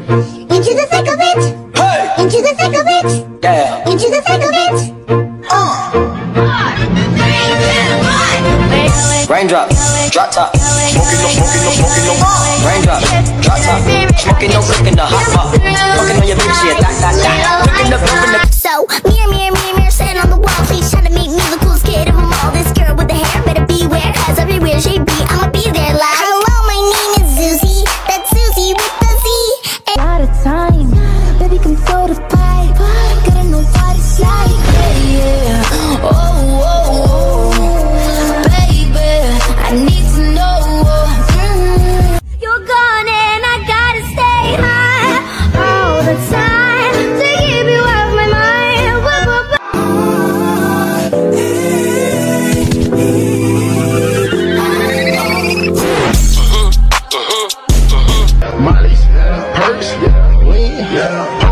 Into the thick of it. Hey! Into the thick of it. Yeah. Into the thick of it. Raindrop, drop top. Smoking no, smoking no, smoking no. Raindrop, drop top. Smoking no, cooking the hot pot. Fucking on your bitch, yeah, that. Looking up, So, mirror, sitting on the wall. Please try to make me the coolest kid of them all. This girl with the hair better beware, cause everywhere she be, I'ma be there like, hello, my name is Susie. That's Susie with the Z. A lot of time, baby, come throw the pipe. Gotta know what it's like, yeah. Oh, baby, I need to know. You're gone and I gotta stay high all the time to keep you off my mind. Molly's, perks, lean,